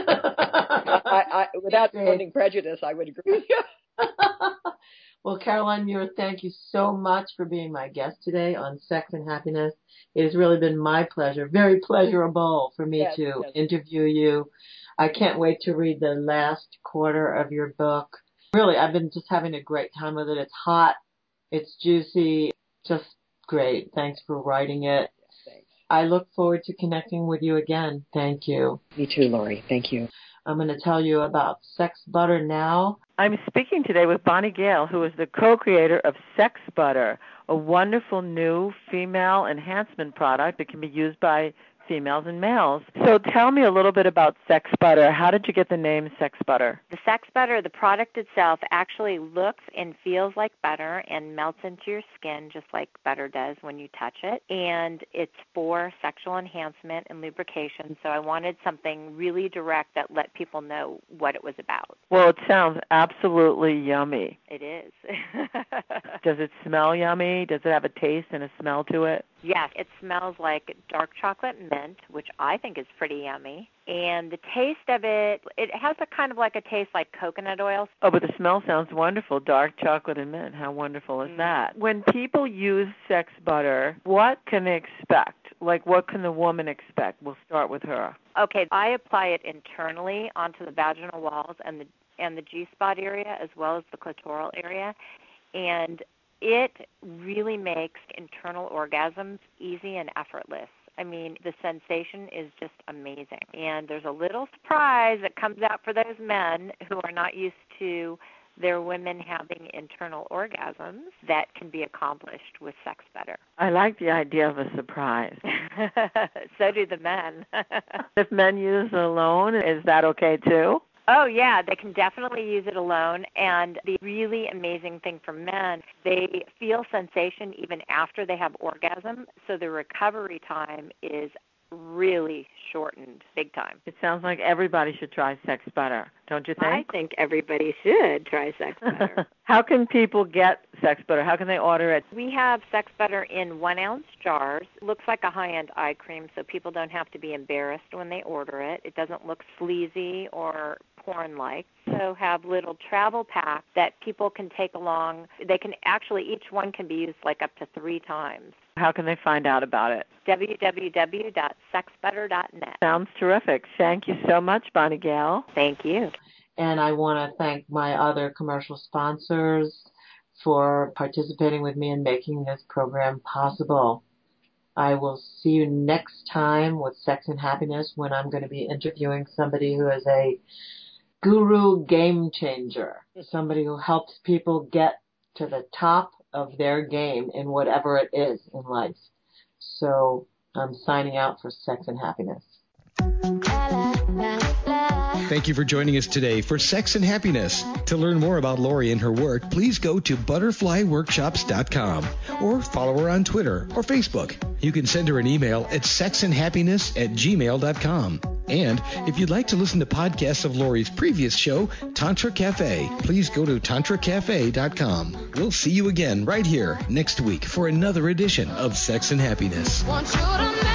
Without sounding prejudice, I would agree with you. Well, Caroline Muir, thank you so much for being my guest today on Sex and Happiness. It has really been my pleasure, very pleasurable for me to interview you. I can't wait to read the last quarter of your book. Really, I've been just having a great time with it. It's hot, it's juicy, just great. Thanks for writing it. Thanks. I look forward to connecting with you again. Thank you. Me too, Lori. Thank you. I'm going to tell you about Sex Butter now. I'm speaking today with Bonnie Gale, who is the co-creator of Sex Butter, a wonderful new female enhancement product that can be used by females and males. So tell me a little bit about Sex Butter. How did you get the name Sex Butter? The Sex Butter, the product itself, actually looks and feels like butter and melts into your skin just like butter does when you touch it. And it's for sexual enhancement and lubrication. So I wanted something really direct that let people know what it was about. Well, it sounds absolutely yummy. It is. Does it smell yummy? Does it have a taste and a smell to it? Yes, it smells like dark chocolate mint, which I think is pretty yummy. And the taste of it has a kind of like a taste like coconut oil. Oh, but the smell sounds wonderful. Dark chocolate and mint. How wonderful is that? When people use Sex Butter, what can they expect? Like, what can the woman expect? We'll start with her. Okay, I apply it internally onto the vaginal walls and the G-spot area as well as the clitoral area. And it really makes internal orgasms easy and effortless. I mean, the sensation is just amazing. And there's a little surprise that comes out for those men who are not used to their women having internal orgasms that can be accomplished with Sex Butter. I like the idea of a surprise. So do the men. If men use it alone, is that okay too? Oh, yeah, they can definitely use it alone. And the really amazing thing for men, they feel sensation even after they have orgasm. So the recovery time is really shortened, big time. It sounds like everybody should try Sex Butter, don't you think? I think everybody should try Sex Butter. How can people get Sex Butter? How can they order it? We have Sex Butter in 1-ounce jars. Looks like a high-end eye cream, so people don't have to be embarrassed when they order it. It doesn't look sleazy or porn-like. So have little travel packs that people can take along. They can actually, each one can be used like up to 3 times. How can they find out about it? www.sexbutter.net. Sounds terrific. Thank you so much, Bonnie Gale. Thank you. And I want to thank my other commercial sponsors for participating with me in making this program possible. I will see you next time with Sex and Happiness when I'm going to be interviewing somebody who is a guru game changer, somebody who helps people get to the top of their game in whatever it is in life. So I'm signing out for Sex and Happiness. Thank you for joining us today for Sex and Happiness. To learn more about Lori and her work, please go to butterflyworkshops.com or follow her on Twitter or Facebook. You can send her an email at sexandhappiness@gmail.com. And if you'd like to listen to podcasts of Lori's previous show, Tantra Cafe, please go to tantracafe.com. We'll see you again right here next week for another edition of Sex and Happiness. Want you to